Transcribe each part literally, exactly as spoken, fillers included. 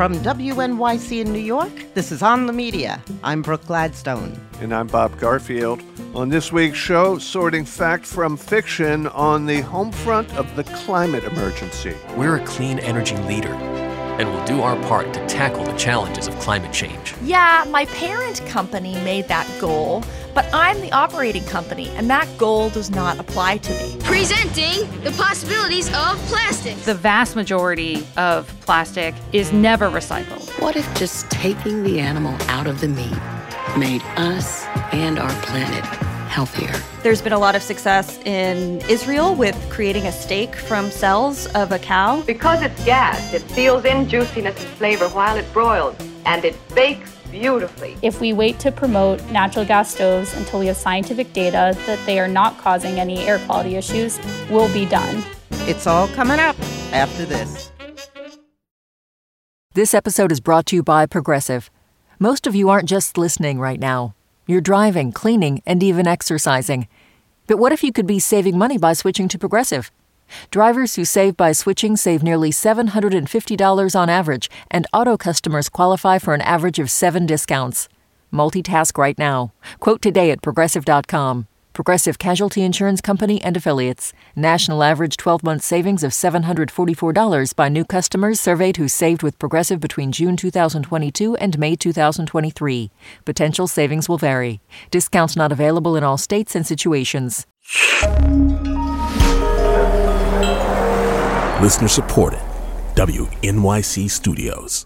From W N Y C in New York, this is On the Media. I'm Brooke Gladstone. And I'm Bob Garfield. On this week's show, sorting fact from fiction on the home front of the climate emergency. We're a clean energy leader, and we'll do our part to tackle the challenges of climate change. Yeah, my parent company made that goal, but I'm the operating company, and that goal does not apply to me. Presenting the possibilities of plastic. The vast majority of plastic is never recycled. What if just taking the animal out of the meat made us and our planet healthier? There's been a lot of success in Israel with creating a steak from cells of a cow. Because it's gas, it seals in juiciness and flavor while it broils, and it bakes beautifully. If we wait to promote natural gas stoves until we have scientific data that they are not causing any air quality issues, we'll be done. It's all coming up after this. This episode is brought to you by Progressive. Most of you aren't just listening right now. You're driving, cleaning, and even exercising. But what if you could be saving money by switching to Progressive? Drivers who save by switching save nearly seven hundred fifty dollars on average, and auto customers qualify for an average of seven discounts. Multitask right now. Quote today at Progressive dot com. Progressive Casualty Insurance Company and Affiliates. National average twelve-month savings of seven hundred forty-four dollars by new customers surveyed who saved with Progressive between June two thousand twenty-two and May two thousand twenty-three. Potential savings will vary. Discounts not available in all states and situations. Listener supported. W N Y C Studios.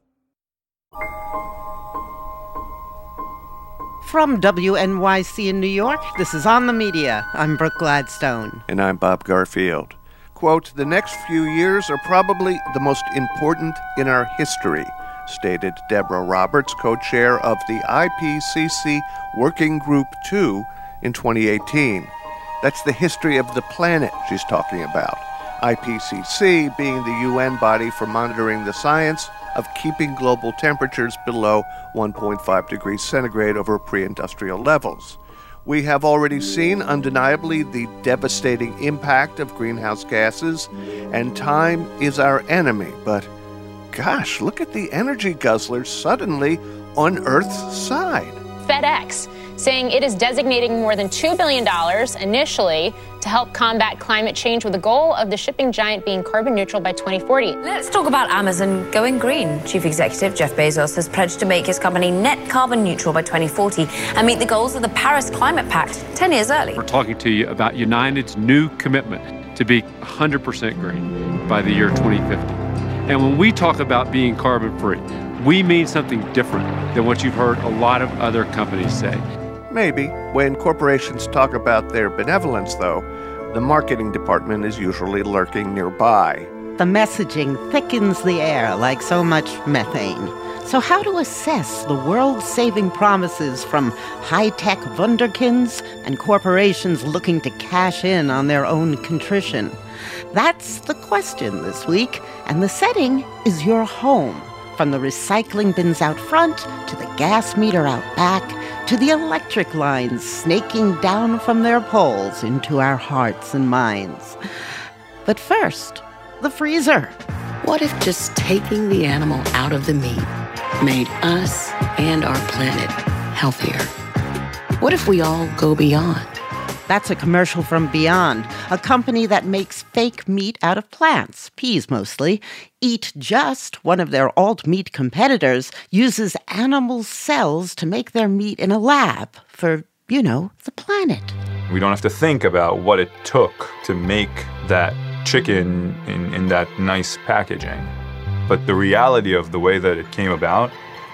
From W N Y C in New York, this is On the Media. I'm Brooke Gladstone. And I'm Bob Garfield. Quote, "The next few years are probably the most important in our history," stated Deborah Roberts, co-chair of the I P C C Working Group two in twenty eighteen. That's the history of the planet she's talking about. I P C C being the U N body for monitoring the science of keeping global temperatures below one point five degrees centigrade over pre-industrial levels. We have already seen undeniably the devastating impact of greenhouse gases, and time is our enemy. But gosh, look at the energy guzzlers suddenly on Earth's side. FedEx saying it is designating more than two billion dollars initially to help combat climate change with the goal of the shipping giant being carbon neutral by twenty forty. Let's talk about Amazon going green. Chief Executive Jeff Bezos has pledged to make his company net carbon neutral by twenty forty and meet the goals of the Paris Climate Pact ten years early. We're talking to you about United's new commitment to be one hundred percent green by the year twenty fifty. And when we talk about being carbon free, we mean something different than what you've heard a lot of other companies say. Maybe. When corporations talk about their benevolence, though, the marketing department is usually lurking nearby. The messaging thickens the air like so much methane. So how to assess the world-saving promises from high-tech wunderkinds and corporations looking to cash in on their own contrition? That's the question this week, and the setting is your home. From the recycling bins out front, to the gas meter out back, to the electric lines snaking down from their poles into our hearts and minds. But first, the freezer. What if just taking the animal out of the meat made us and our planet healthier? What if we all go beyond? That's a commercial from Beyond, a company that makes fake meat out of plants, peas mostly. Eat Just, one of their alt-meat competitors, uses animal cells to make their meat in a lab for, you know, the planet. We don't have to think about what it took to make that chicken in, in that nice packaging. But the reality of the way that it came about,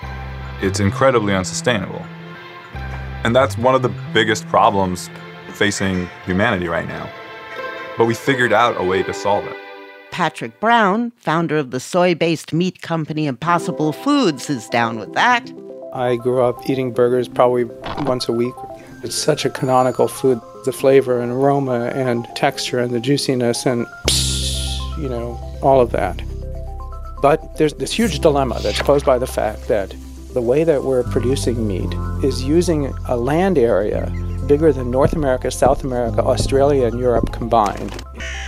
it's incredibly unsustainable. And that's one of the biggest problems facing humanity right now. But we figured out a way to solve it. Patrick Brown, founder of the soy-based meat company Impossible Foods, is down with that. I grew up eating burgers probably once a week. It's such a canonical food. The flavor and aroma and texture and the juiciness and, you know, all of that. But there's this huge dilemma that's posed by the fact that the way that we're producing meat is using a land area bigger than North America, South America, Australia, and Europe combined.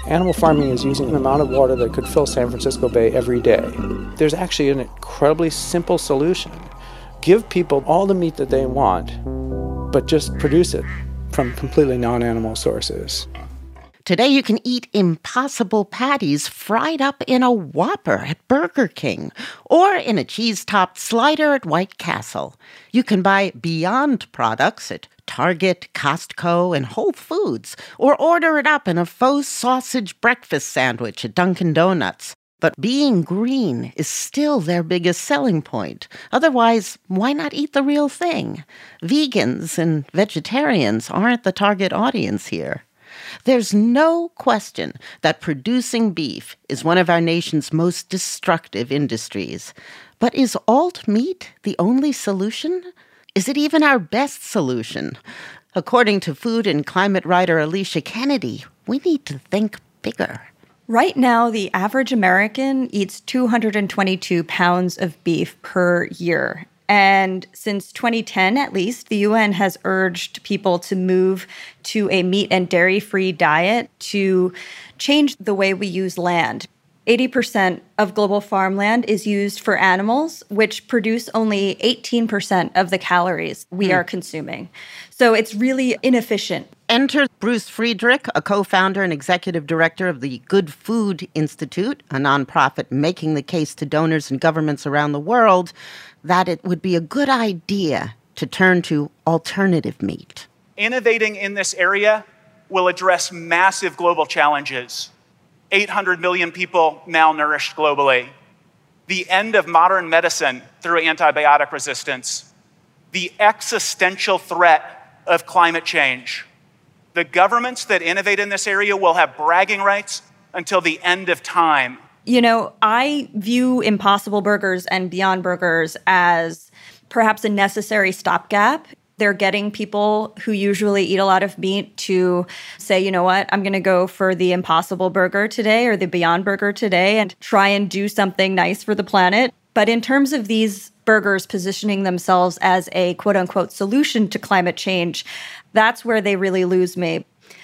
Animal farming is using an amount of water that could fill San Francisco Bay every day. There's actually an incredibly simple solution. Give people all the meat that they want, but just produce it from completely non-animal sources. Today you can eat Impossible patties fried up in a Whopper at Burger King or in a cheese-topped slider at White Castle. You can buy Beyond products at Target, Costco, and Whole Foods, or order it up in a faux sausage breakfast sandwich at Dunkin' Donuts. But being green is still their biggest selling point. Otherwise, why not eat the real thing? Vegans and vegetarians aren't the target audience here. There's no question that producing beef is one of our nation's most destructive industries. But is alt meat the only solution? Is it even our best solution? According to food and climate writer Alicia Kennedy, we need to think bigger. Right now, the average American eats two hundred twenty-two pounds of beef per year. And since twenty ten, at least, the U N has urged people to move to a meat and dairy-free diet to change the way we use land. eighty percent of global farmland is used for animals, which produce only eighteen percent of the calories we mm. are consuming. So it's really inefficient. Enter Bruce Friedrich, a co-founder and executive director of the Good Food Institute, a nonprofit making the case to donors and governments around the world that it would be a good idea to turn to alternative meat. Innovating in this area will address massive global challenges. eight hundred million people malnourished globally. The end of modern medicine through antibiotic resistance. The existential threat of climate change. The governments that innovate in this area will have bragging rights until the end of time. You know, I view Impossible Burgers and Beyond Burgers as perhaps a necessary stopgap. They're getting people who usually eat a lot of meat to say, you know what, I'm going to go for the Impossible Burger today or the Beyond Burger today and try and do something nice for the planet. But in terms of these burgers positioning themselves as a quote-unquote solution to climate change, that's where they really lose me.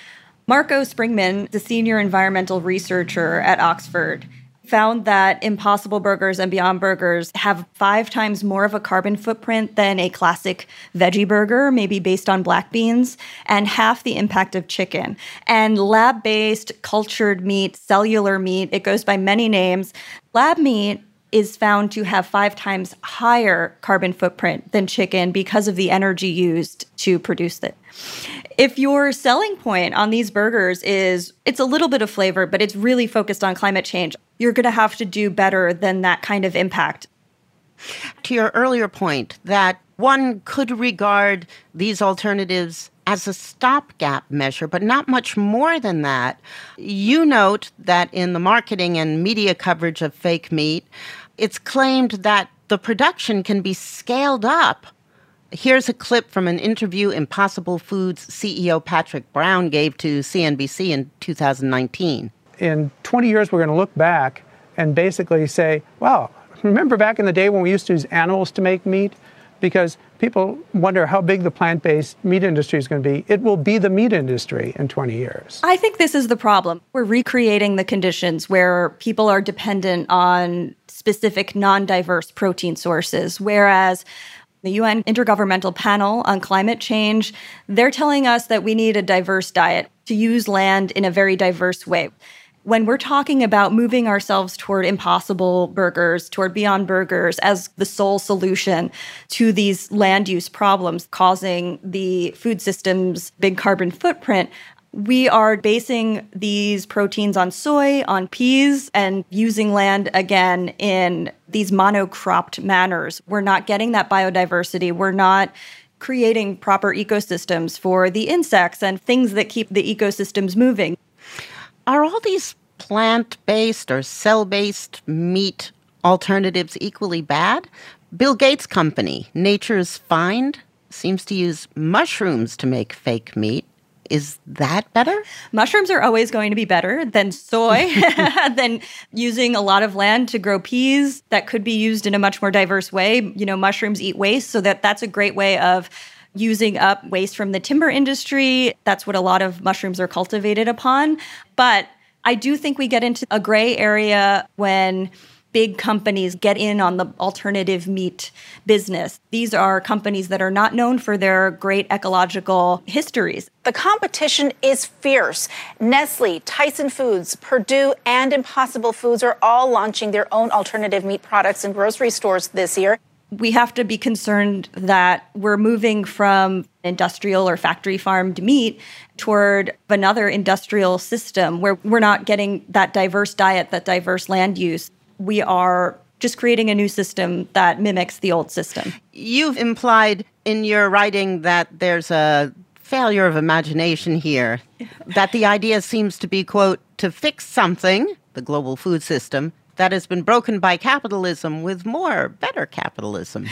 Marco Springman, the senior environmental researcher at Oxford, found that Impossible Burgers and Beyond Burgers have five times more of a carbon footprint than a classic veggie burger, maybe based on black beans, and half the impact of chicken. And lab-based cultured meat, cellular meat, it goes by many names. Lab meat is found to have five times higher carbon footprint than chicken because of the energy used to produce it. If your selling point on these burgers is it's a little bit of flavor, but it's really focused on climate change, you're going to have to do better than that kind of impact. To your earlier point that one could regard these alternatives as a stopgap measure, but not much more than that, you note that in the marketing and media coverage of fake meat, it's claimed that the production can be scaled up. Here's a clip from an interview Impossible Foods C E O Patrick Brown gave to C N B C in two thousand nineteen. In twenty years, we're going to look back and basically say, wow, remember back in the day when we used to use animals to make meat? Because people wonder how big the plant-based meat industry is going to be. It will be the meat industry in twenty years. I think this is the problem. We're recreating the conditions where people are dependent on specific non-diverse protein sources, whereas the U N Intergovernmental Panel on Climate Change, they're telling us that we need a diverse diet to use land in a very diverse way. When we're talking about moving ourselves toward Impossible Burgers, toward Beyond Burgers as the sole solution to these land use problems causing the food system's big carbon footprint, we are basing these proteins on soy, on peas, and using land again in these monocropped manners. We're not getting that biodiversity. We're not creating proper ecosystems for the insects and things that keep the ecosystems moving. Are all these plant-based or cell-based meat alternatives equally bad? Bill Gates' company, Nature's Find, seems to use mushrooms to make fake meat. Is that better? Mushrooms are always going to be better than soy, than using a lot of land to grow peas that could be used in a much more diverse way. You know, mushrooms eat waste, so that that's a great way of using up waste from the timber industry. That's what a lot of mushrooms are cultivated upon. But I do think we get into a gray area when big companies get in on the alternative meat business. These are companies that are not known for their great ecological histories. The competition is fierce. Nestle, Tyson Foods, Purdue, and Impossible Foods are all launching their own alternative meat products in grocery stores this year. We have to be concerned that we're moving from industrial or factory farmed meat toward another industrial system where we're not getting that diverse diet, that diverse land use. We are just creating a new system that mimics the old system. You've implied in your writing that there's a failure of imagination here, that the idea seems to be, quote, to fix something, the global food system, that has been broken by capitalism with more, better capitalism.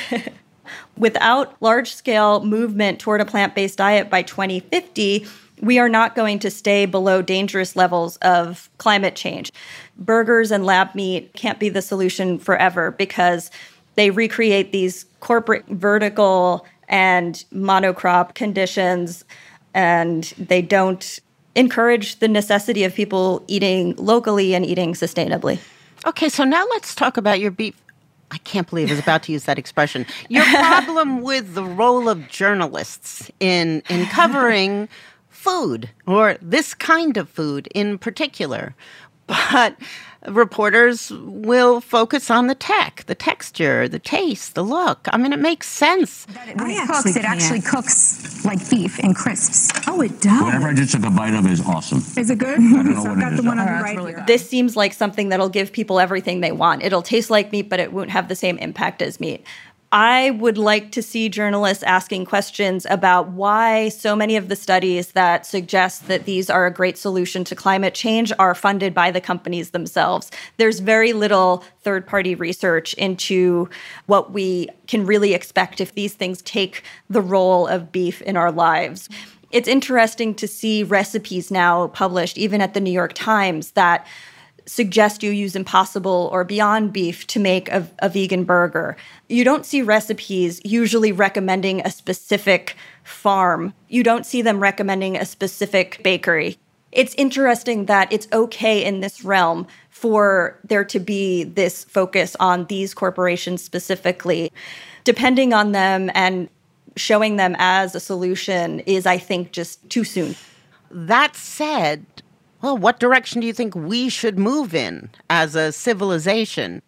Without large-scale movement toward a plant-based diet by twenty fifty, we are not going to stay below dangerous levels of climate change. Burgers and lab meat can't be the solution forever because they recreate these corporate vertical and monocrop conditions, and they don't encourage the necessity of people eating locally and eating sustainably. Okay, so now let's talk about your beef. I can't believe I was about to use that expression. Your problem with the role of journalists in in covering food, or this kind of food in particular. But reporters will focus on the tech, the texture, the taste, the look. I mean, it makes sense. When it cooks, it actually cooks like beef in crisps. Oh, it does. Whatever I just took a bite of is awesome. Is it good? I don't know so what I've got it the is. one on Oh, the that's right really here. This seems like something that'll give people everything they want. It'll taste like meat, but it won't have the same impact as meat. I would like to see journalists asking questions about why so many of the studies that suggest that these are a great solution to climate change are funded by the companies themselves. There's very little third-party research into what we can really expect if these things take the role of beef in our lives. It's interesting to see recipes now published, even at the New York Times, that suggest you use Impossible or Beyond Beef to make a, a vegan burger. You don't see recipes usually recommending a specific farm. You don't see them recommending a specific bakery. It's interesting that it's okay in this realm for there to be this focus on these corporations specifically. Depending on them and showing them as a solution is, I think, just too soon. That said, well, what direction do you think we should move in as a civilization?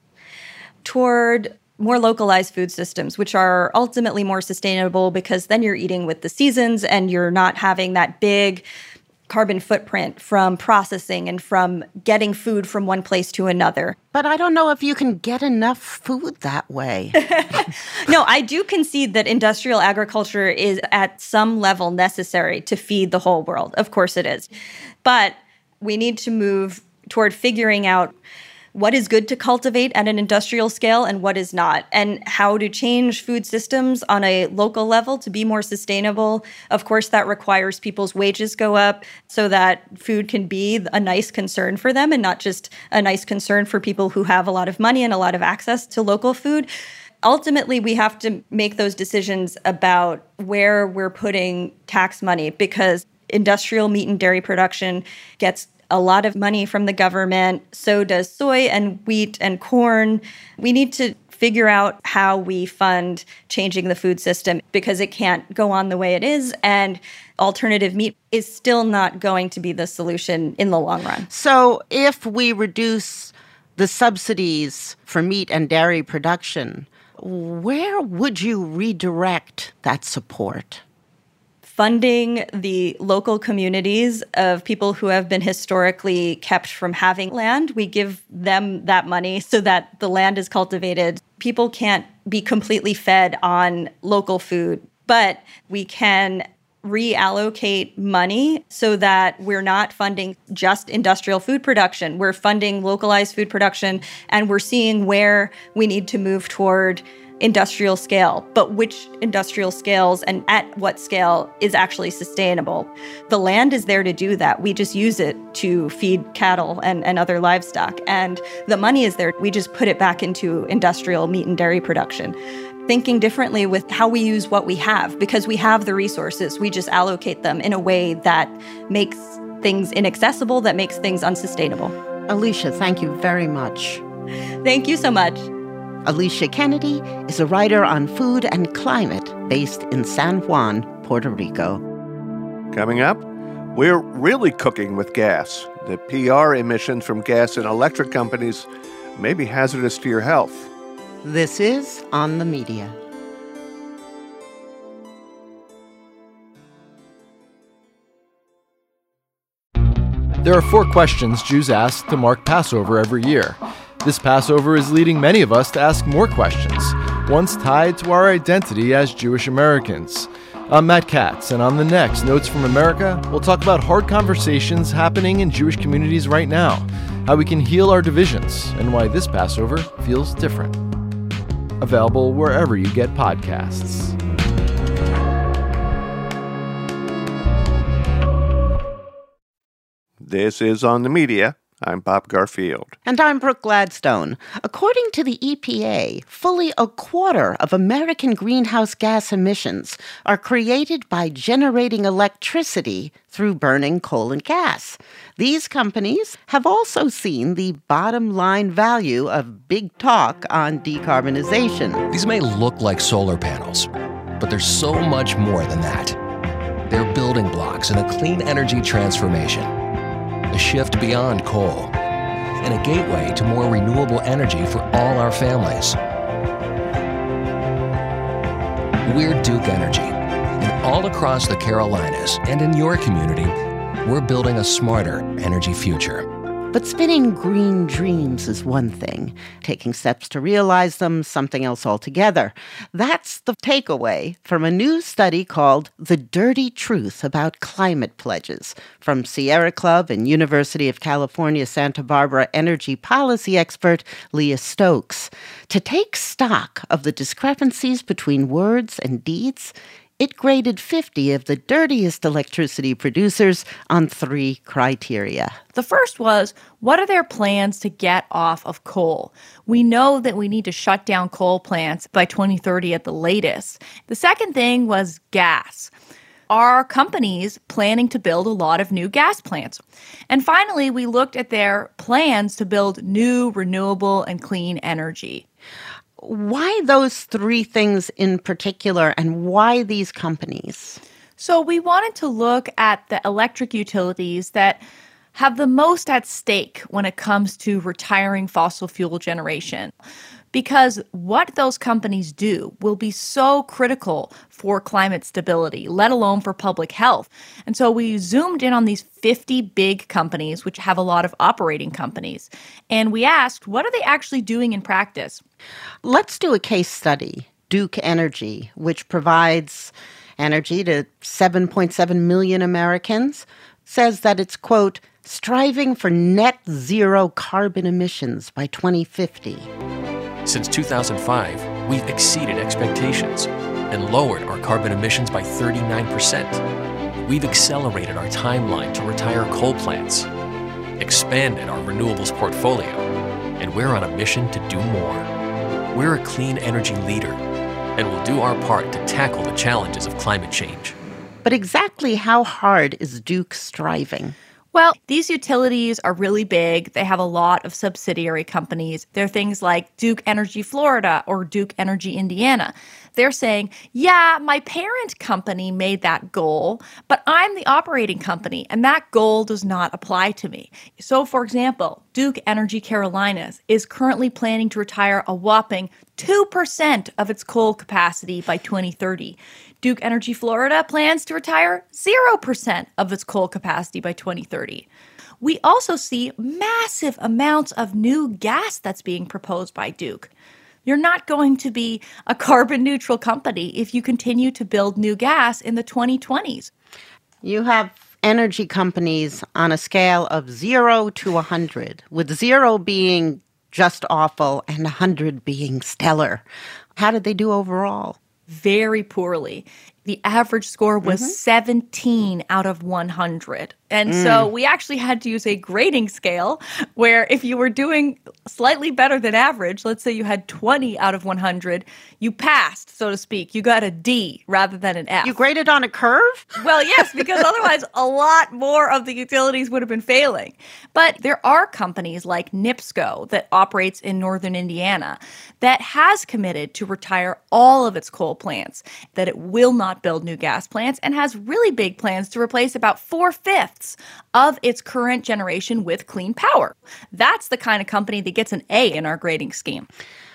Toward more localized food systems, which are ultimately more sustainable because then you're eating with the seasons and you're not having that big carbon footprint from processing and from getting food from one place to another. But I don't know if you can get enough food that way. No, I do concede that industrial agriculture is at some level necessary to feed the whole world. Of course it is. But we need to move toward figuring out what is good to cultivate at an industrial scale and what is not, and how to change food systems on a local level to be more sustainable. Of course, that requires people's wages go up so that food can be a nice concern for them and not just a nice concern for people who have a lot of money and a lot of access to local food. Ultimately, we have to make those decisions about where we're putting tax money, because industrial meat and dairy production gets a lot of money from the government. So does soy and wheat and corn. We need to figure out how we fund changing the food system because it can't go on the way it is. And alternative meat is still not going to be the solution in the long run. So if we reduce the subsidies for meat and dairy production, where would you redirect that support? Funding the local communities of people who have been historically kept from having land. We give them that money so that the land is cultivated. People can't be completely fed on local food, but we can reallocate money so that we're not funding just industrial food production. We're funding localized food production, and we're seeing where we need to move toward industrial scale, but which industrial scales and at what scale is actually sustainable. The land is there to do that. We just use it to feed cattle and, and other livestock. And the money is there. We just put it back into industrial meat and dairy production. Thinking differently with how we use what we have, because we have the resources. We just allocate them in a way that makes things inaccessible, that makes things unsustainable. Alicia, thank you very much. Thank you so much. Alicia Kennedy is a writer on food and climate based in San Juan, Puerto Rico. Coming up, we're really cooking with gas. The P R emissions from gas and electric companies may be hazardous to your health. This is On the Media. There are four questions Jews ask to mark Passover every year. This Passover is leading many of us to ask more questions, ones tied to our identity as Jewish Americans. I'm Matt Katz, and on the next Notes from America, we'll talk about hard conversations happening in Jewish communities right now, how we can heal our divisions, and why this Passover feels different. Available wherever you get podcasts. This is On the Media. I'm Bob Garfield. And I'm Brooke Gladstone. According to the E P A, fully a quarter of American greenhouse gas emissions are created by generating electricity through burning coal and gas. These companies have also seen the bottom line value of big talk on decarbonization. These may look like solar panels, but there's so much more than that. They're building blocks in a clean energy transformation, a shift beyond coal, and a gateway to more renewable energy for all our families. We're Duke Energy, and all across the Carolinas and in your community, we're building a smarter energy future. But spinning green dreams is one thing. Taking steps to realize them, something else altogether. That's the takeaway from a new study called The Dirty Truth About Climate Pledges from Sierra Club and University of California, Santa Barbara energy policy expert Leah Stokes. To take stock of the discrepancies between words and deeds, it graded fifty of the dirtiest electricity producers on three criteria. The first was, what are their plans to get off of coal? We know that we need to shut down coal plants by twenty thirty at the latest. The second thing was gas. Are companies planning to build a lot of new gas plants? And finally, we looked at their plans to build new renewable and clean energy. Why those three things in particular, and why these companies? So we wanted to look at the electric utilities that have the most at stake when it comes to retiring fossil fuel generation. Because what those companies do will be so critical for climate stability, let alone for public health. And so we zoomed in on these fifty big companies, which have a lot of operating companies. And we asked, what are they actually doing in practice? Let's do a case study. Duke Energy, which provides energy to seven point seven million Americans, says that it's, quote, striving for net zero carbon emissions by twenty fifty. Since two thousand five, we've exceeded expectations and lowered our carbon emissions by thirty-nine percent. We've accelerated our timeline to retire coal plants, expanded our renewables portfolio, and we're on a mission to do more. We're a clean energy leader, and we'll do our part to tackle the challenges of climate change. But exactly how hard is Duke striving? Well, these utilities are really big. They have a lot of subsidiary companies. They're things like Duke Energy Florida or Duke Energy Indiana. They're saying, yeah, my parent company made that goal, but I'm the operating company, and that goal does not apply to me. So, for example, Duke Energy Carolinas is currently planning to retire a whopping two percent of its coal capacity by twenty thirty. Duke Energy Florida plans to retire zero percent of its coal capacity by twenty thirty. We also see massive amounts of new gas that's being proposed by Duke. You're not going to be a carbon neutral company if you continue to build new gas in the twenty twenties. You have energy companies on a scale of zero to one hundred, with zero being just awful and one hundred being stellar. How did they do overall? Very poorly. The average score was mm-hmm. seventeen out of one hundred. And Mm. so we actually had to use a grading scale where if you were doing slightly better than average, let's say you had twenty out of one hundred, you passed, so to speak. You got a D rather than an F. You graded on a curve? Well, yes, because otherwise a lot more of the utilities would have been failing. But there are companies like NIPSCO that operates in northern Indiana that has committed to retire all of its coal plants, that it will not build new gas plants, and has really big plans to replace about four-fifths of its current generation with clean power. That's the kind of company that gets an A in our grading scheme.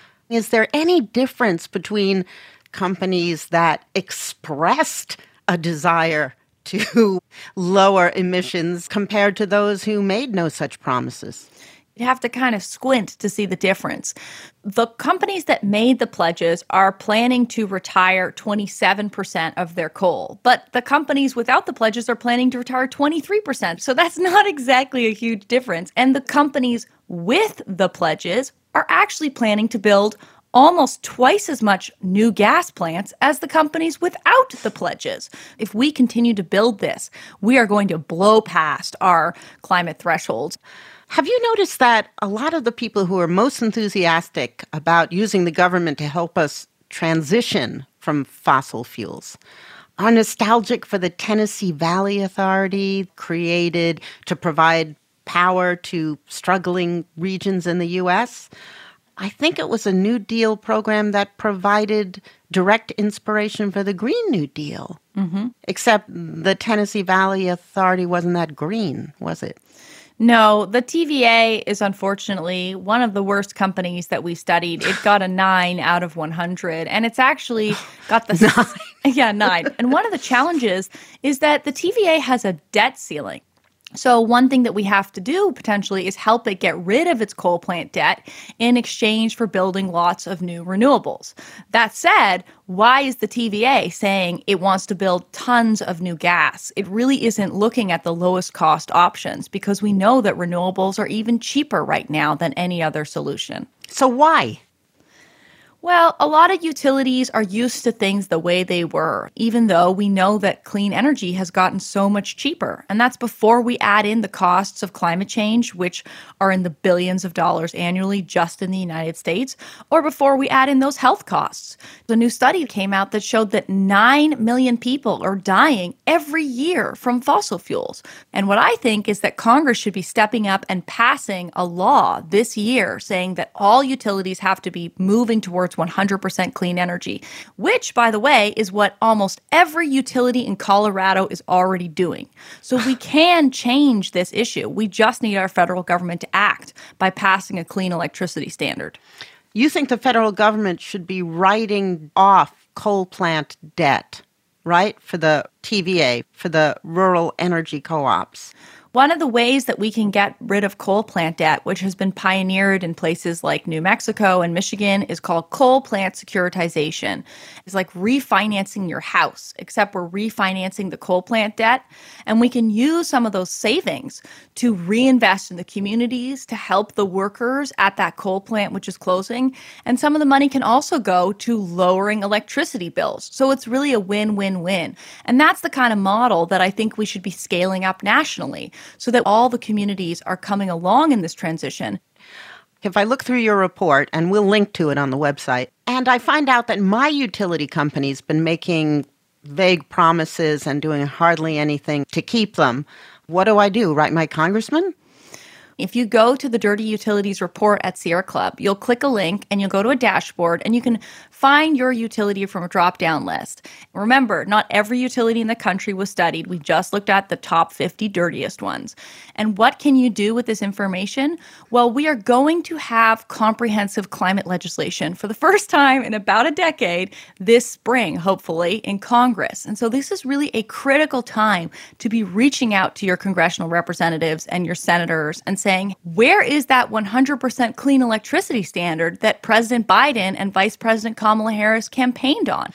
Is there any difference between companies that expressed a desire to lower emissions compared to those who made no such promises? You have to kind of squint to see the difference. The companies that made the pledges are planning to retire twenty-seven percent of their coal, but the companies without the pledges are planning to retire twenty-three percent. So that's not exactly a huge difference. And the companies with the pledges are actually planning to build almost twice as much new gas plants as the companies without the pledges. If we continue to build this, we are going to blow past our climate thresholds. Have you noticed that a lot of the people who are most enthusiastic about using the government to help us transition from fossil fuels are nostalgic for the Tennessee Valley Authority, created to provide power to struggling regions in the U S? I think it was a New Deal program that provided direct inspiration for the Green New Deal. Mm-hmm. Except the Tennessee Valley Authority wasn't that green, was it? No, the T V A is unfortunately one of the worst companies that we studied. It got a nine out of one hundred, and it's actually got the nine. yeah, nine. And one of the challenges is that the T V A has a debt ceiling. So one thing that we have to do potentially is help it get rid of its coal plant debt in exchange for building lots of new renewables. That said, why is the T V A saying it wants to build tons of new gas? It really isn't looking at the lowest cost options because we know that renewables are even cheaper right now than any other solution. So why? Well, a lot of utilities are used to things the way they were, even though we know that clean energy has gotten so much cheaper. And that's before we add in the costs of climate change, which are in the billions of dollars annually just in the United States, or before we add in those health costs. The new study came out that showed that nine million people are dying every year from fossil fuels. And what I think is that Congress should be stepping up and passing a law this year saying that all utilities have to be moving towards one hundred percent clean energy, which, by the way, is what almost every utility in Colorado is already doing. So we can change this issue. We just need our federal government to act by passing a clean electricity standard. You think the federal government should be writing off coal plant debt, right, for the T V A, for the rural energy co-ops? One of the ways that we can get rid of coal plant debt, which has been pioneered in places like New Mexico and Michigan, is called coal plant securitization. It's like refinancing your house, except we're refinancing the coal plant debt. And we can use some of those savings to reinvest in the communities, to help the workers at that coal plant which is closing. And some of the money can also go to lowering electricity bills. So it's really a win-win-win. And that's the kind of model that I think we should be scaling up nationally, so that all the communities are coming along in this transition. If I look through your report, and we'll link to it on the website, and I find out that my utility company's been making vague promises and doing hardly anything to keep them, what do I do? Write my congressman? If you go to the Dirty Utilities report at Sierra Club, you'll click a link and you'll go to a dashboard and you can find your utility from a drop-down list. Remember, not every utility in the country was studied. We just looked at the top fifty dirtiest ones. And what can you do with this information? Well, we are going to have comprehensive climate legislation for the first time in about a decade this spring, hopefully, in Congress. And so this is really a critical time to be reaching out to your congressional representatives and your senators and saying, where is that one hundred percent clean electricity standard that President Biden and Vice President Kamala Harris campaigned on?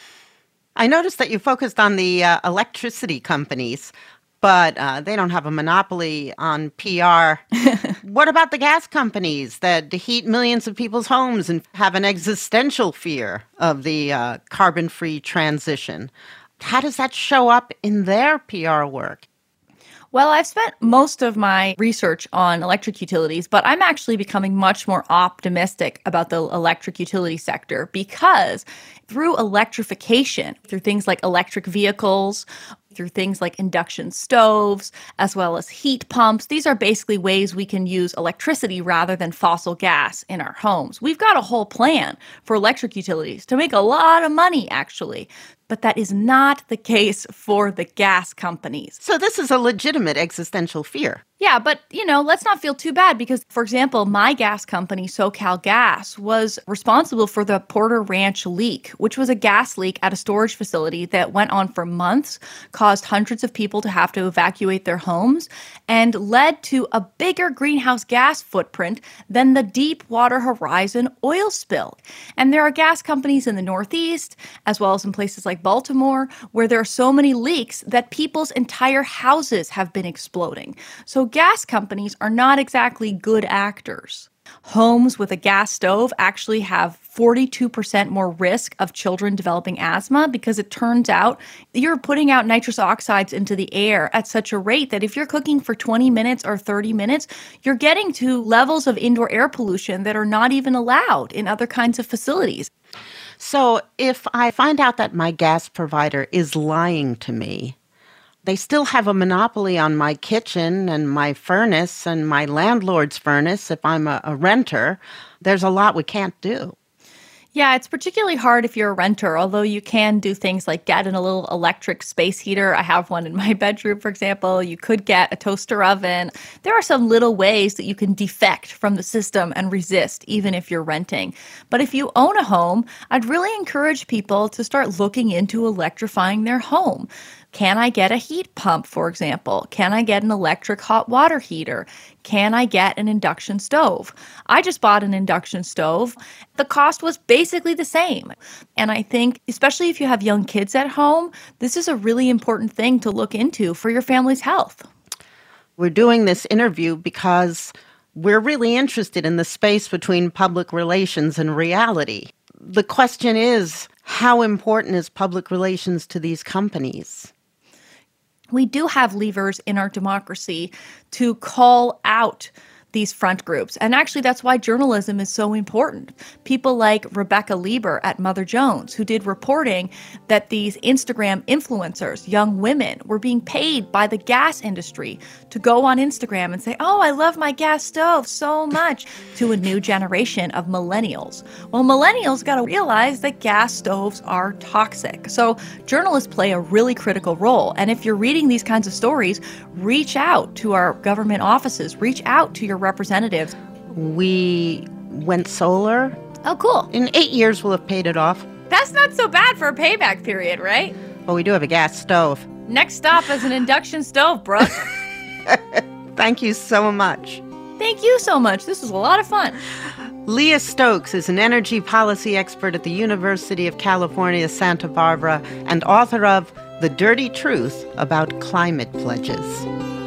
I noticed that you focused on the uh, electricity companies, but uh, they don't have a monopoly on P R. What about the gas companies that heat millions of people's homes and have an existential fear of the uh, carbon-free transition? How does that show up in their P R work? Well, I've spent most of my research on electric utilities, but I'm actually becoming much more optimistic about the electric utility sector because through electrification, through things like electric vehicles, through things like induction stoves, as well as heat pumps. These are basically ways we can use electricity rather than fossil gas in our homes. We've got a whole plan for electric utilities to make a lot of money, actually. But that is not the case for the gas companies. So this is a legitimate existential fear. Yeah, but, you know, let's not feel too bad because, for example, my gas company, SoCal Gas, was responsible for the Porter Ranch leak, which was a gas leak at a storage facility that went on for months, caused hundreds of people to have to evacuate their homes, and led to a bigger greenhouse gas footprint than the Deepwater Horizon oil spill. And there are gas companies in the Northeast, as well as in places like Baltimore, where there are so many leaks that people's entire houses have been exploding. So gas companies are not exactly good actors. Homes with a gas stove actually have forty-two percent more risk of children developing asthma because it turns out you're putting out nitrous oxides into the air at such a rate that if you're cooking for twenty minutes or thirty minutes, you're getting to levels of indoor air pollution that are not even allowed in other kinds of facilities. So if I find out that my gas provider is lying to me, they still have a monopoly on my kitchen and my furnace and my landlord's furnace if I'm a, a renter. There's a lot we can't do. Yeah, it's particularly hard if you're a renter, although you can do things like get in a little electric space heater. I have one in my bedroom, for example. You could get a toaster oven. There are some little ways that you can defect from the system and resist, even if you're renting. But if you own a home, I'd really encourage people to start looking into electrifying their home. Can I get a heat pump, for example? Can I get an electric hot water heater? Can I get an induction stove? I just bought an induction stove. The cost was basically the same. And I think, especially if you have young kids at home, this is a really important thing to look into for your family's health. We're doing this interview because we're really interested in the space between public relations and reality. The question is, how important is public relations to these companies? We do have levers in our democracy to call out these front groups. And actually, that's why journalism is so important. People like Rebecca Lieber at Mother Jones, who did reporting that these Instagram influencers, young women, were being paid by the gas industry to go on Instagram and say, oh, I love my gas stove so much, to a new generation of millennials. Well, millennials got to realize that gas stoves are toxic. So journalists play a really critical role. And if you're reading these kinds of stories, reach out to our government offices, reach out to your representatives. We went solar. Oh, cool. In eight years, we'll have paid it off. That's not so bad for a payback period, right? But we do have a gas stove. Next stop is an induction stove, Brooke. Thank you so much. Thank you so much. This was a lot of fun. Leah Stokes is an energy policy expert at the University of California, Santa Barbara, and author of The Dirty Truth About Climate Pledges.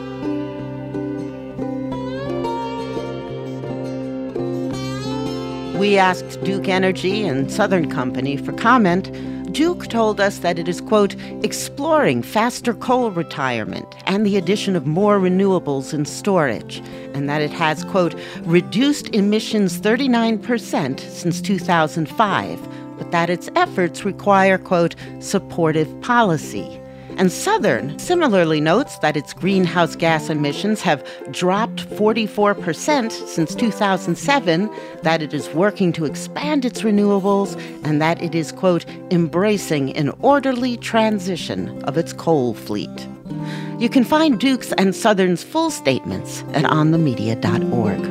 We asked Duke Energy and Southern Company for comment. Duke told us that it is, quote, exploring faster coal retirement and the addition of more renewables and storage, and that it has, quote, reduced emissions thirty-nine percent since two thousand five, but that its efforts require, quote, supportive policy. And Southern similarly notes that its greenhouse gas emissions have dropped forty-four percent since two thousand seven, that it is working to expand its renewables, and that it is, quote, embracing an orderly transition of its coal fleet. You can find Duke's and Southern's full statements at on the media dot org.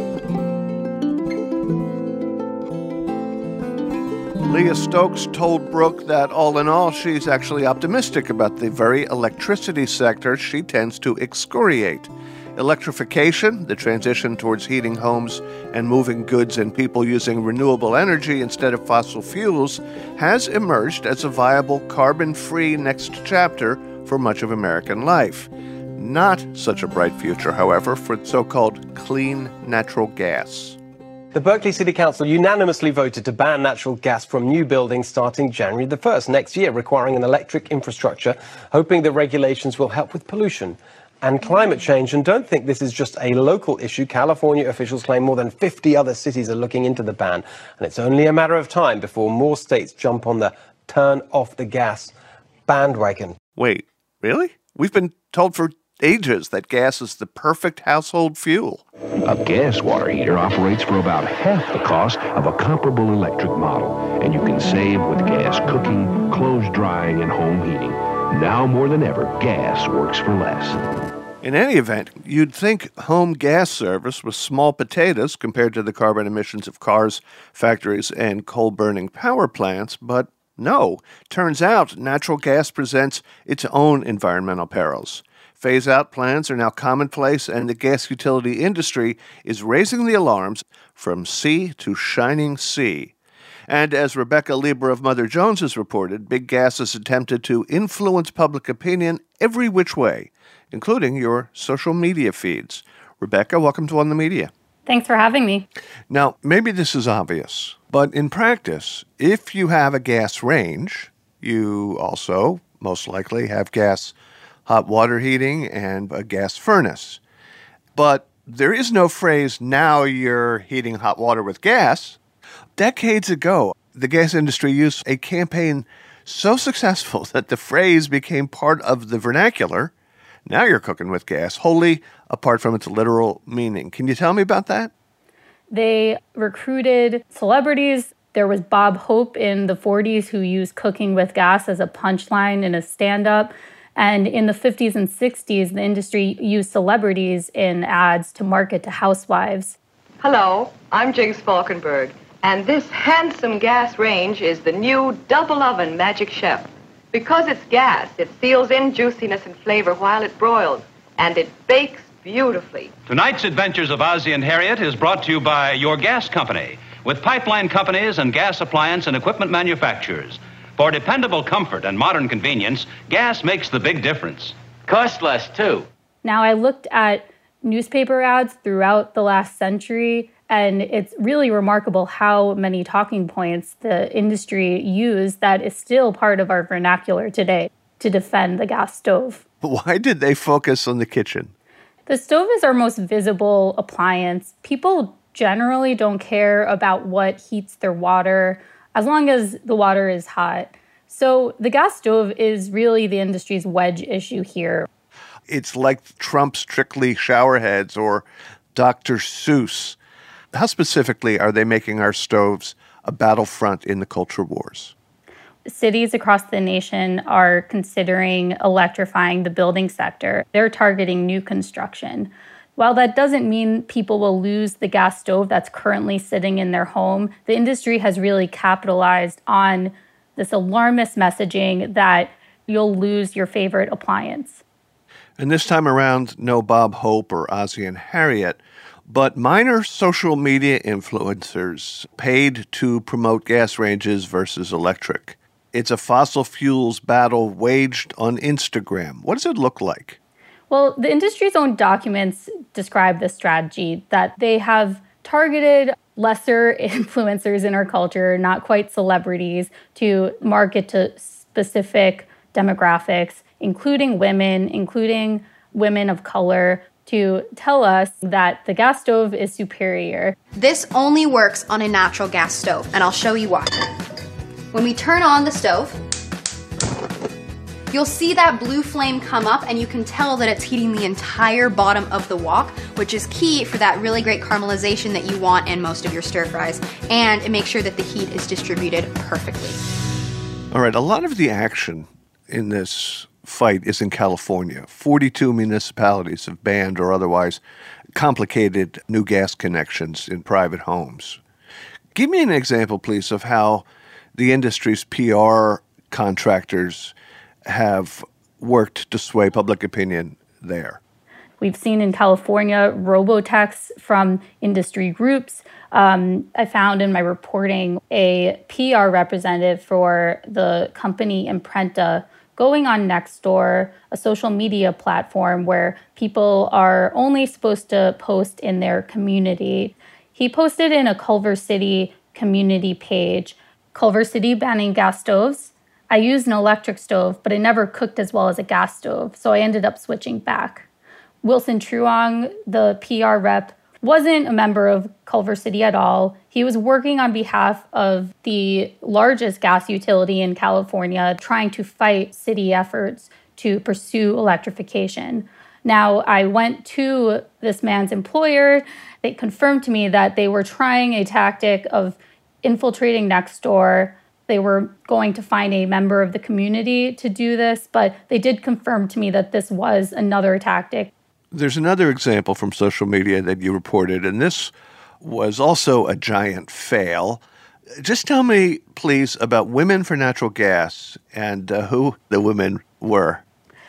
Leah Stokes told Brooke that all in all, she's actually optimistic about the very electricity sector she tends to excoriate. Electrification, the transition towards heating homes and moving goods and people using renewable energy instead of fossil fuels, has emerged as a viable carbon-free next chapter for much of American life. Not such a bright future, however, for so-called clean natural gas. The Berkeley City Council unanimously voted to ban natural gas from new buildings starting January the first next year, requiring an electric infrastructure, hoping the regulations will help with pollution. and climate change. And don't think this is just a local issue. California officials claim more than fifty other cities are looking into the ban, and it's only a matter of time before more states jump on the turn off the gas bandwagon. Wait, really? We've been told for ages that gas is the perfect household fuel. A gas water heater operates for about half the cost of a comparable electric model, and you can save with gas cooking, clothes drying, and home heating. Now more than ever, gas works for less. In any event, you'd think home gas service was small potatoes compared to the carbon emissions of cars, factories, and coal-burning power plants, but no. Turns out natural gas presents its own environmental perils. Phase-out plans are now commonplace, and the gas utility industry is raising the alarms from sea to shining sea. And as Rebecca Lieber of Mother Jones has reported, big gas has attempted to influence public opinion every which way, including your social media feeds. Rebecca, welcome to On the Media. Thanks for having me. Now, maybe this is obvious, but in practice, if you have a gas range, you also most likely have gas hot water heating and a gas furnace. But there is no phrase, now you're heating hot water with gas. Decades ago, the gas industry used a campaign so successful that the phrase became part of the vernacular. Now you're cooking with gas, wholly apart from its literal meaning. Can you tell me about that? They recruited celebrities. There was Bob Hope in the forties who used cooking with gas as a punchline in a stand-up. And in the fifties and sixties, the industry used celebrities in ads to market to housewives. Hello, I'm Jigs Falkenberg, and this handsome gas range is the new double oven Magic Chef. Because it's gas, it seals in juiciness and flavor while it broils, and it bakes beautifully. Tonight's Adventures of Ozzie and Harriet is brought to you by your gas company, with pipeline companies and gas appliance and equipment manufacturers. For dependable comfort and modern convenience, gas makes the big difference. Costs less, too. Now, I looked at newspaper ads throughout the last century, and it's really remarkable how many talking points the industry used that is still part of our vernacular today to defend the gas stove. Why did they focus on the kitchen? The stove is our most visible appliance. People generally don't care about what heats their water, as long as the water is hot. So the gas stove is really the industry's wedge issue here. It's like Trump's Strictly showerheads or Doctor Seuss. How specifically are they making our stoves a battlefront in the culture wars? Cities across the nation are considering electrifying the building sector. They're targeting new construction. While that doesn't mean people will lose the gas stove that's currently sitting in their home, the industry has really capitalized on this alarmist messaging that you'll lose your favorite appliance. And this time around, no Bob Hope or Ozzie and Harriet, but minor social media influencers paid to promote gas ranges versus electric. It's a fossil fuels battle waged on Instagram. What does it look like? Well, the industry's own documents describe this strategy, that they have targeted lesser influencers in our culture, not quite celebrities, to market to specific demographics, including women, including women of color, to tell us that the gas stove is superior. This only works on a natural gas stove, and I'll show you why. When we turn on the stove, you'll see that blue flame come up, and you can tell that it's heating the entire bottom of the wok, which is key for that really great caramelization that you want in most of your stir fries, and it makes sure that the heat is distributed perfectly. All right, a lot of the action in this fight is in California. forty-two municipalities have banned or otherwise complicated new gas connections in private homes. Give me an example, please, of how the industry's P R contractors have worked to sway public opinion there. We've seen in California robo-texts from industry groups. Um, I found in my reporting a P R representative for the company Imprenta going on Nextdoor, a social media platform where people are only supposed to post in their community. He posted in a Culver City community page, Culver City banning gas stoves. I used an electric stove, but it never cooked as well as a gas stove, so I ended up switching back. Wilson Truong, the P R rep, wasn't a member of Culver City at all. He was working on behalf of the largest gas utility in California, trying to fight city efforts to pursue electrification. Now, I went to this man's employer. They confirmed to me that they were trying a tactic of infiltrating Nextdoor. They were going to find a member of the community to do this, but they did confirm to me that this was another tactic. There's another example from social media that you reported, and this was also a giant fail. Just tell me, please, about Women for Natural Gas and uh, who the women were.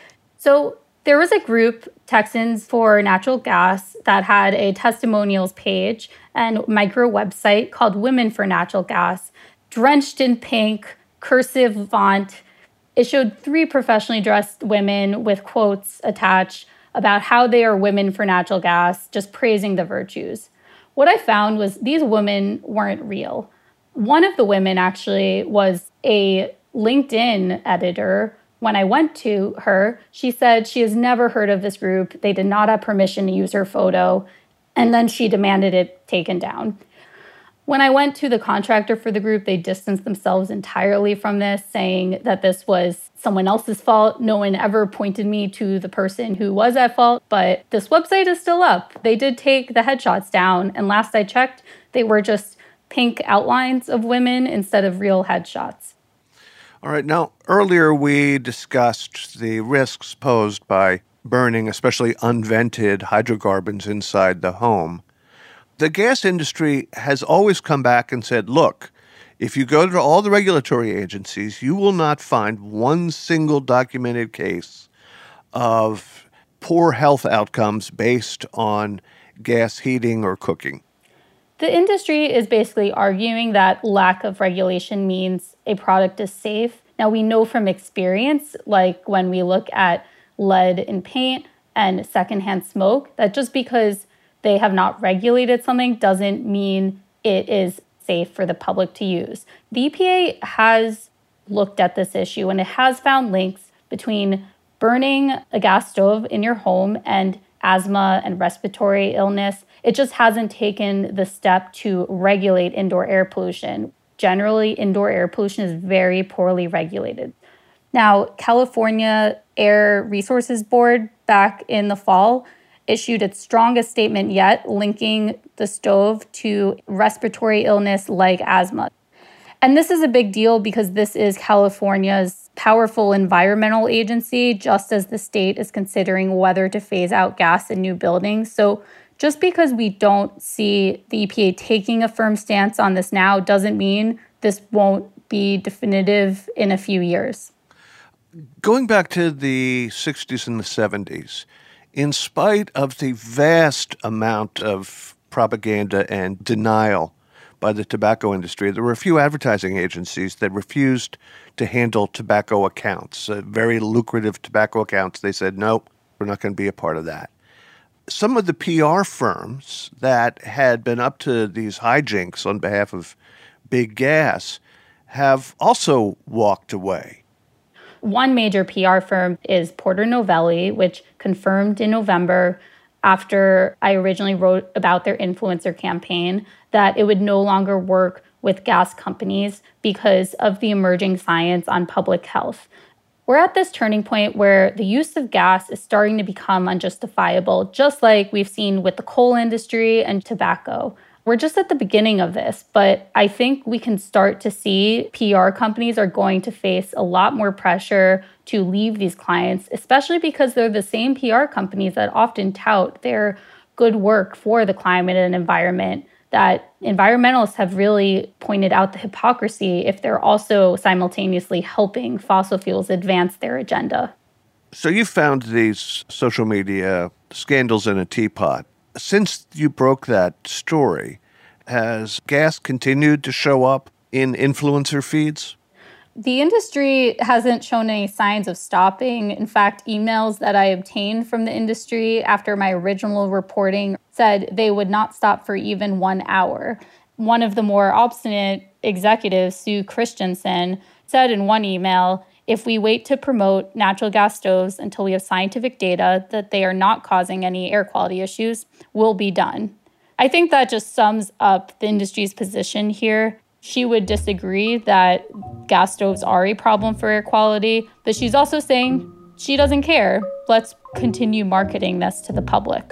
So there was a group, Texans for Natural Gas, that had a testimonials page and micro website called Women for Natural Gas. Drenched in pink, cursive font, it showed three professionally dressed women with quotes attached about how they are women for natural gas, just praising the virtues. What I found was these women weren't real. One of the women actually was a LinkedIn editor. When I went to her, she said she has never heard of this group. They did not have permission to use her photo, and then she demanded it taken down. When I went to the contractor for the group, they distanced themselves entirely from this, saying that this was someone else's fault. No one ever pointed me to the person who was at fault, but this website is still up. They did take the headshots down, and last I checked, they were just pink outlines of women instead of real headshots. All right. Now, earlier we discussed the risks posed by burning, especially unvented hydrocarbons inside the home. The gas industry has always come back and said, look, if you go to all the regulatory agencies, you will not find one single documented case of poor health outcomes based on gas heating or cooking. The industry is basically arguing that lack of regulation means a product is safe. Now, we know from experience, like when we look at lead in paint and secondhand smoke, that just because they have not regulated something doesn't mean it is safe for the public to use. The E P A has looked at this issue, and it has found links between burning a gas stove in your home and asthma and respiratory illness. It just hasn't taken the step to regulate indoor air pollution. Generally, indoor air pollution is very poorly regulated. Now, California Air Resources Board back in the fall issued its strongest statement yet, linking the stove to respiratory illness like asthma. And this is a big deal because this is California's powerful environmental agency, just as the state is considering whether to phase out gas in new buildings. So just because we don't see the E P A taking a firm stance on this now doesn't mean this won't be definitive in a few years. Going back to the sixties and the seventies, in spite of the vast amount of propaganda and denial by the tobacco industry, there were a few advertising agencies that refused to handle tobacco accounts, uh, very lucrative tobacco accounts. They said, no, we're not going to be a part of that. Some of the P R firms that had been up to these hijinks on behalf of Big Gas have also walked away. One major P R firm is Porter Novelli, which confirmed in November, after I originally wrote about their influencer campaign, that it would no longer work with gas companies because of the emerging science on public health. We're at this turning point where the use of gas is starting to become unjustifiable, just like we've seen with the coal industry and tobacco. We're just at the beginning of this, but I think we can start to see P R companies are going to face a lot more pressure to leave these clients, especially because they're the same P R companies that often tout their good work for the climate and environment, that environmentalists have really pointed out the hypocrisy if they're also simultaneously helping fossil fuels advance their agenda. So you found these social media scandals in a teapot. Since you broke that story, has gas continued to show up in influencer feeds? The industry hasn't shown any signs of stopping. In fact, emails that I obtained from the industry after my original reporting said they would not stop for even one hour. One of the more obstinate executives, Sue Christensen, said in one email, If we wait to promote natural gas stoves until we have scientific data that they are not causing any air quality issues, we'll be done. I think that just sums up the industry's position here. She would disagree that gas stoves are a problem for air quality, but she's also saying she doesn't care. Let's continue marketing this to the public.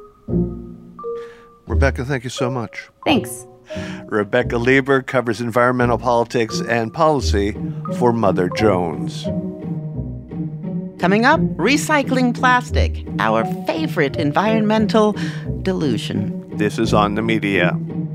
Rebecca, thank you so much. Thanks. Rebecca Lieber covers environmental politics and policy for Mother Jones. Coming up, recycling plastic, our favorite environmental delusion. This is On the Media.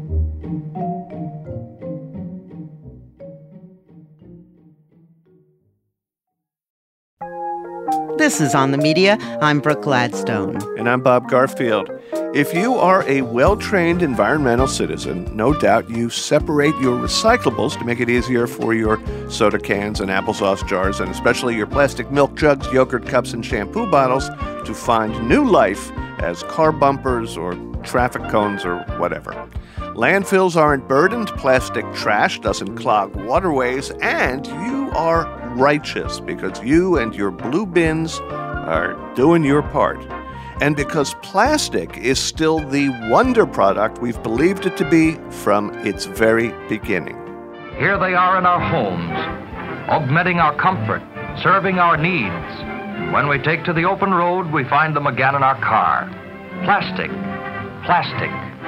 This is On the Media. I'm Brooke Gladstone. And I'm Bob Garfield. If you are a well-trained environmental citizen, no doubt you separate your recyclables to make it easier for your soda cans and applesauce jars, and especially your plastic milk jugs, yogurt cups, and shampoo bottles to find new life as car bumpers or traffic cones or whatever. Landfills aren't burdened, plastic trash doesn't clog waterways, and you are righteous because you and your blue bins are doing your part. And because plastic is still the wonder product we've believed it to be from its very beginning. Here they are in our homes, augmenting our comfort, serving our needs. When we take to the open road, we find them again in our car. Plastic, plastic,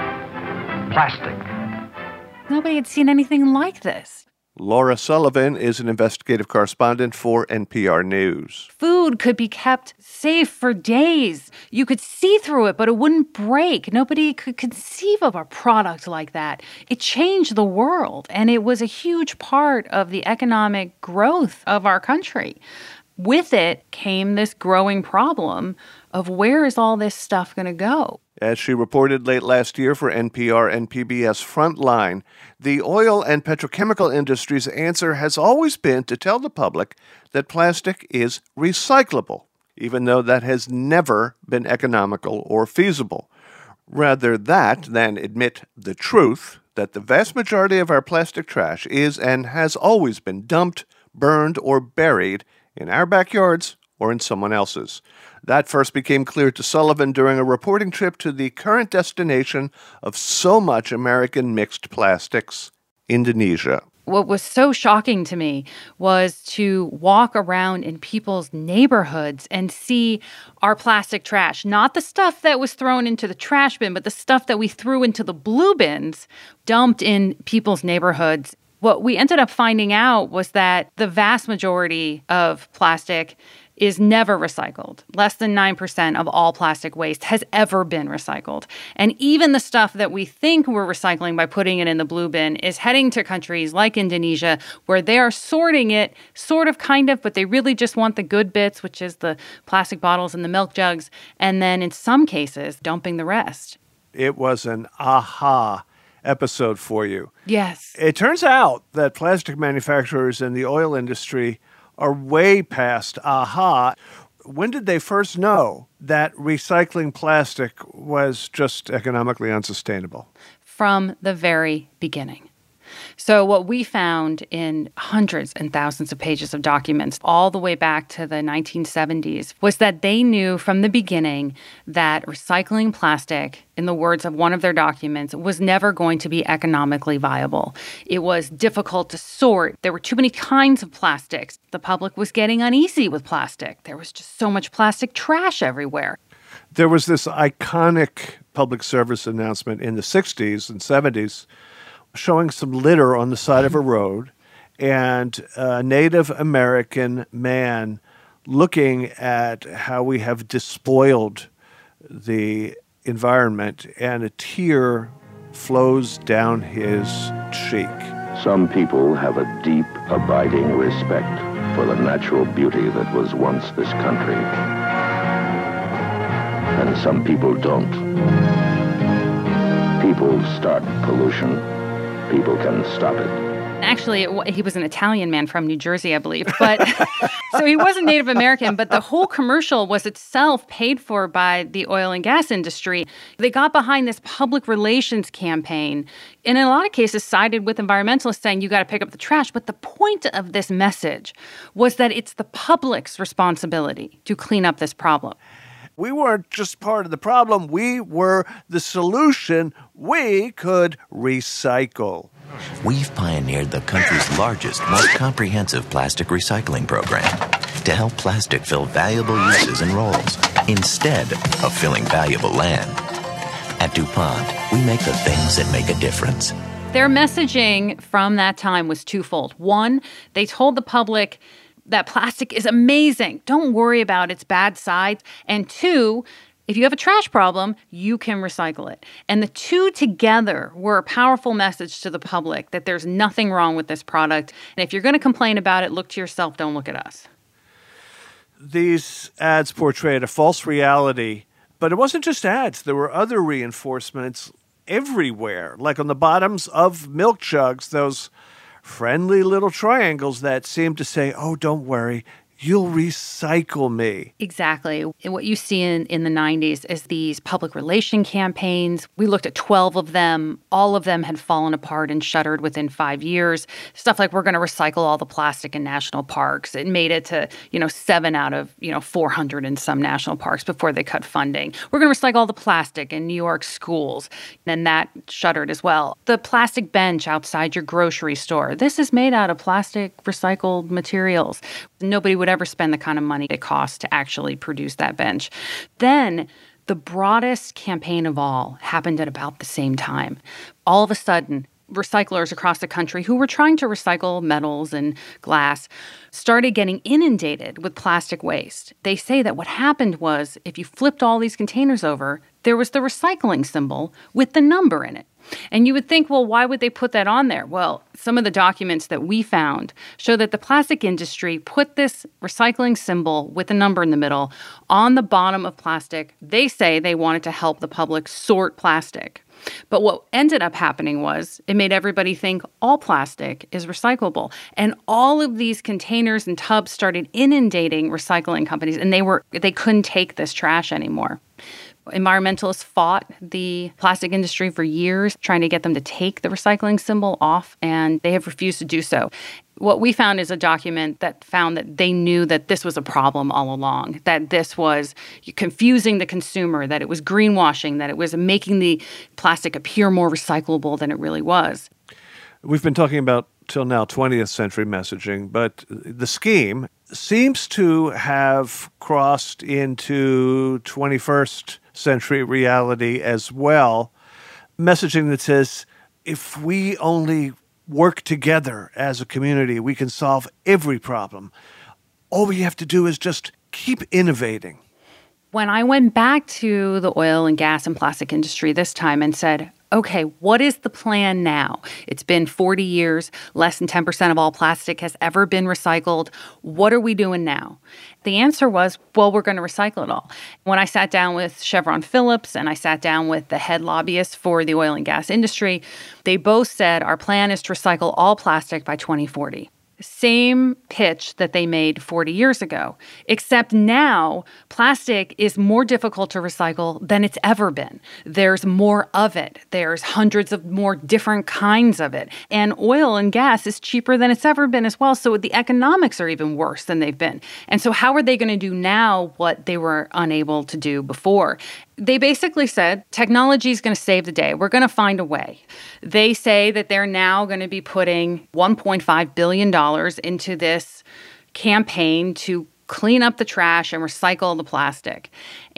plastic. Nobody had seen anything like this. Laura Sullivan is an investigative correspondent for N P R News. Food could be kept safe for days. You could see through it, but it wouldn't break. Nobody could conceive of a product like that. It changed the world, and it was a huge part of the economic growth of our country. With it came this growing problem of where is all this stuff going to go? As she reported late last year for N P R and P B S Frontline, the oil and petrochemical industry's answer has always been to tell the public that plastic is recyclable, even though that has never been economical or feasible. Rather that than admit the truth that the vast majority of our plastic trash is and has always been dumped, burned, or buried in our backyards or in someone else's. That first became clear to Sullivan during a reporting trip to the current destination of so much American mixed plastics, Indonesia. What was so shocking to me was to walk around in people's neighborhoods and see our plastic trash, not the stuff that was thrown into the trash bin, but the stuff that we threw into the blue bins, dumped in people's neighborhoods. What we ended up finding out was that the vast majority of plastic is never recycled. Less than nine percent of all plastic waste has ever been recycled. And even the stuff that we think we're recycling by putting it in the blue bin is heading to countries like Indonesia, where they are sorting it, sort of, kind of, but they really just want the good bits, which is the plastic bottles and the milk jugs, and then in some cases, dumping the rest. It was an aha episode for you. Yes. It turns out that plastic manufacturers in the oil industry are way past aha. When did they first know that recycling plastic was just economically unsustainable? From the very beginning. So what we found in hundreds and thousands of pages of documents all the way back to the nineteen seventies was that they knew from the beginning that recycling plastic, in the words of one of their documents, was never going to be economically viable. It was difficult to sort. There were too many kinds of plastics. The public was getting uneasy with plastic. There was just so much plastic trash everywhere. There was this iconic public service announcement in the sixties and seventies showing some litter on the side of a road and a Native American man looking at how we have despoiled the environment, and a tear flows down his cheek. Some people have a deep, abiding respect for the natural beauty that was once this country. And some people don't. People start pollution. People can stop it. Actually, it, he was an Italian man from New Jersey, I believe. But so he wasn't Native American, but the whole commercial was itself paid for by the oil and gas industry. They got behind this public relations campaign and in a lot of cases sided with environmentalists saying you got to pick up the trash. But the point of this message was that it's the public's responsibility to clean up this problem. We weren't just part of the problem. We were the solution. We could recycle. We've pioneered the country's largest, most comprehensive plastic recycling program to help plastic fill valuable uses and roles instead of filling valuable land. At DuPont, we make the things that make a difference. Their messaging from that time was twofold. One, they told the public that plastic is amazing. Don't worry about its bad sides. And two, if you have a trash problem, you can recycle it. And the two together were a powerful message to the public that there's nothing wrong with this product. And if you're going to complain about it, look to yourself, don't look at us. These ads portrayed a false reality, but it wasn't just ads. There were other reinforcements everywhere, like on the bottoms of milk jugs, those friendly little triangles that seemed to say, oh, don't worry, you'll recycle me. Exactly. And what you see in, in the nineties is these public relation campaigns. We looked at twelve of them. All of them had fallen apart and shuttered within five years. Stuff like we're going to recycle all the plastic in national parks. It made it to, you know, seven out of, you know, four hundred in some national parks before they cut funding. We're going to recycle all the plastic in New York schools. And that shuttered as well. The plastic bench outside your grocery store. This is made out of plastic recycled materials. Nobody would ever spend the kind of money it costs to actually produce that bench. Then the broadest campaign of all happened at about the same time. All of a sudden, recyclers across the country who were trying to recycle metals and glass started getting inundated with plastic waste. They say that what happened was if you flipped all these containers over, there was the recycling symbol with the number in it. And you would think, well, why would they put that on there? Well, some of the documents that we found show that the plastic industry put this recycling symbol with a number in the middle on the bottom of plastic. They say they wanted to help the public sort plastic. But what ended up happening was it made everybody think all plastic is recyclable. And all of these containers and tubs started inundating recycling companies, and they were they couldn't take this trash anymore. Environmentalists fought the plastic industry for years, trying to get them to take the recycling symbol off, and they have refused to do so. What we found is a document that found that they knew that this was a problem all along, that this was confusing the consumer, that it was greenwashing, that it was making the plastic appear more recyclable than it really was. We've been talking about, till now, twentieth century messaging, but the scheme seems to have crossed into twenty-first century reality as well. Messaging that says, if we only work together as a community, we can solve every problem. All we have to do is just keep innovating. When I went back to the oil and gas and plastic industry this time and said, okay, what is the plan now? It's been forty years. Less than ten percent of all plastic has ever been recycled. What are we doing now? The answer was, well, we're going to recycle it all. When I sat down with Chevron Phillips and I sat down with the head lobbyist for the oil and gas industry, they both said our plan is to recycle all plastic by twenty forty. Same pitch that they made forty years ago, except now plastic is more difficult to recycle than it's ever been. There's more of it. There's hundreds of more different kinds of it. And oil and gas is cheaper than it's ever been as well. So the economics are even worse than they've been. And so how are they going to do now what they were unable to do before? They basically said technology is going to save the day. We're going to find a way. They say that they're now going to be putting one point five billion dollars into this campaign to clean up the trash and recycle the plastic.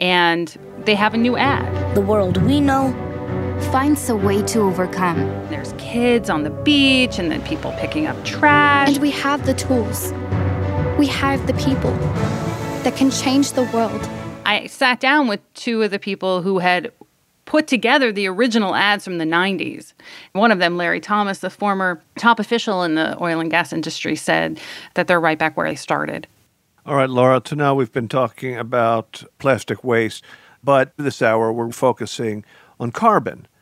And they have a new ad. The world we know finds a way to overcome. There's kids on the beach and then people picking up trash. And we have the tools. We have the people that can change the world. I sat down with two of the people who had put together the original ads from the nineties. One of them, Larry Thomas, the former top official in the oil and gas industry, said that they're right back where they started. All right, Laura, to now we've been talking about plastic waste, but this hour we're focusing on carbon.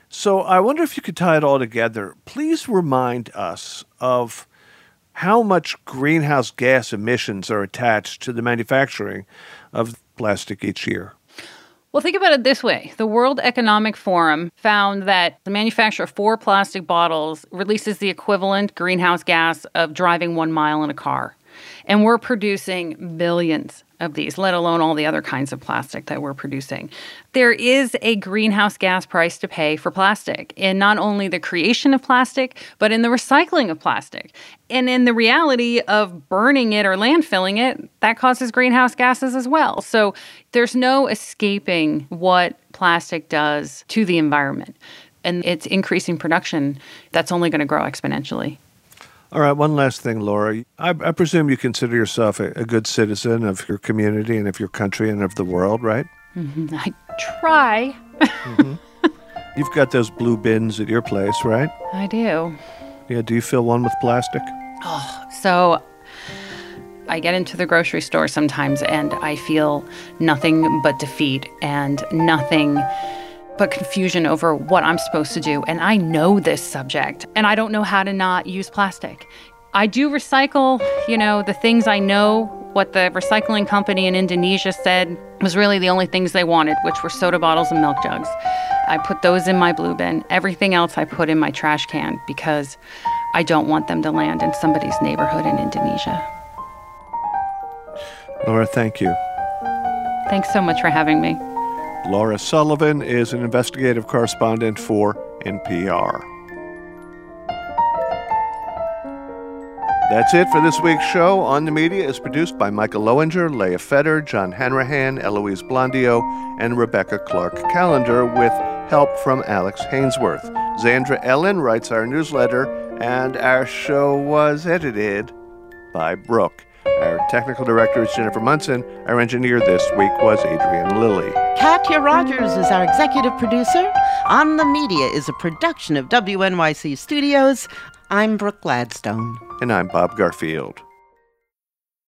So I wonder if you could tie it all together. Please remind us of how much greenhouse gas emissions are attached to the manufacturing of plastic each year. Well, think about it this way. The World Economic Forum found that the manufacture of four plastic bottles releases the equivalent greenhouse gas of driving one mile in a car. And we're producing billions of these, let alone all the other kinds of plastic that we're producing. There is a greenhouse gas price to pay for plastic in not only the creation of plastic, but in the recycling of plastic. And in the reality of burning it or landfilling it, that causes greenhouse gases as well. So there's no escaping what plastic does to the environment. And it's increasing production that's only going to grow exponentially. All right, one last thing, Laura. I, I presume you consider yourself a, a good citizen of your community and of your country and of the world, right? Mm-hmm. I try. mm-hmm. You've got those blue bins at your place, right? I do. Yeah, do you feel one with plastic? Oh, so I get into the grocery store sometimes and I feel nothing but defeat and nothing but confusion over what I'm supposed to do. And I know this subject, and I don't know how to not use plastic. I do recycle, you know, the things I know what the recycling company in Indonesia said was really the only things they wanted, which were soda bottles and milk jugs. I put those in my blue bin. Everything else I put in my trash can because I don't want them to land in somebody's neighborhood in Indonesia. Laura, thank you. Thanks so much for having me. Laura Sullivan is an investigative correspondent for N P R. That's it for this week's show. On the Media is produced by Michael Lowinger, Leah Feder, John Hanrahan, Eloise Blondio, and Rebecca Clark-Callender, with help from Alex Hainsworth. Zandra Ellen writes our newsletter, and our show was edited by Brooke. Our technical director is Jennifer Munson. Our engineer this week was Adrian Lilly. Katya Rogers is our executive producer. On the Media is a production of W N Y C Studios. I'm Brooke Gladstone. And I'm Bob Garfield.